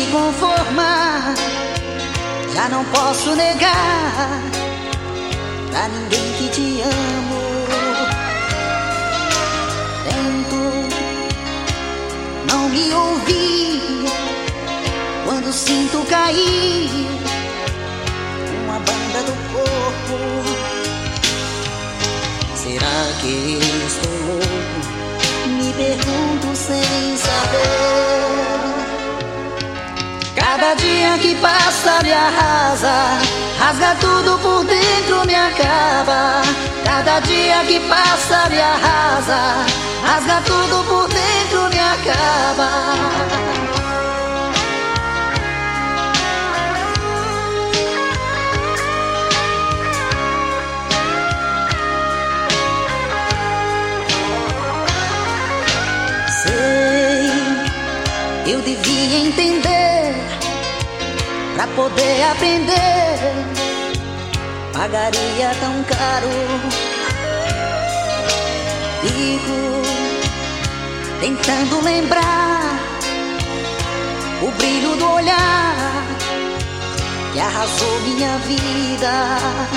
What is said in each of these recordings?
conformar. Já não posso negar pra ninguém que te amo. Tento não me ouvir quando sinto cair uma banda do corpo. Será que estou louco? Me pergunto sem saber. Cada dia que passa me arrasa, rasga tudo por dentro, me acaba. Cada dia que passa me arrasa, rasga tudo por dentro, me acaba. Eu devia entender, pra poder aprender, pagaria tão caro. Fico tentando lembrar o brilho do olhar que arrasou minha vida.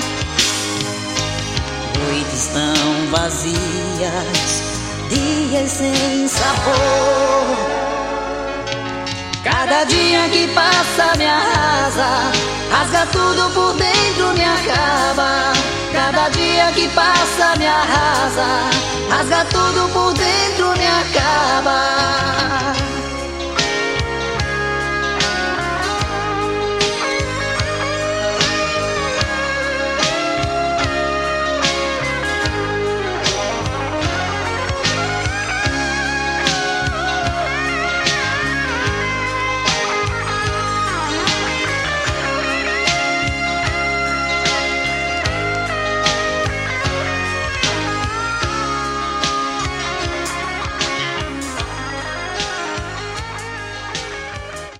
Noites tão vazias, dias sem sabor. Cada dia que passa me arrasa, rasga tudo por dentro, me acaba. Cada dia que passa me arrasa, rasga tudo por dentro, me acaba.